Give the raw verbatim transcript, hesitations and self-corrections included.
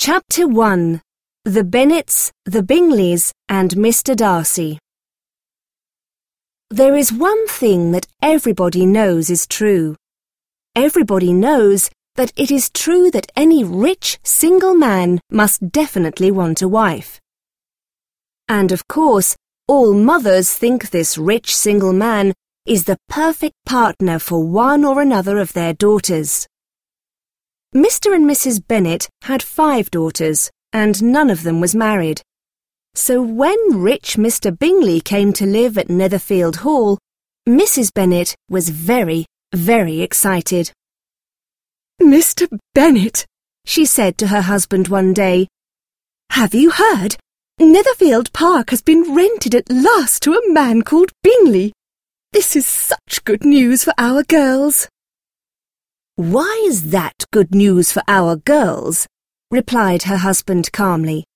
Chapter one. The Bennets, the Bingleys and Mister Darcy. There is one thing that everybody knows is true. Everybody knows that it is true that any rich, single man must definitely want a wife. And of course, all mothers think this rich, single man is the perfect partner for one or another of their daughters. Mister and Missus Bennet had five daughters, and none of them was married. So when rich Mister Bingley came to live at Netherfield Hall, Missus Bennet was very, very excited. "Mister Bennet," she said to her husband one day, "have you heard? Netherfield Park has been rented at last to a man called Bingley. This is such good news for our girls." "Why is that good news for our girls?" replied her husband calmly.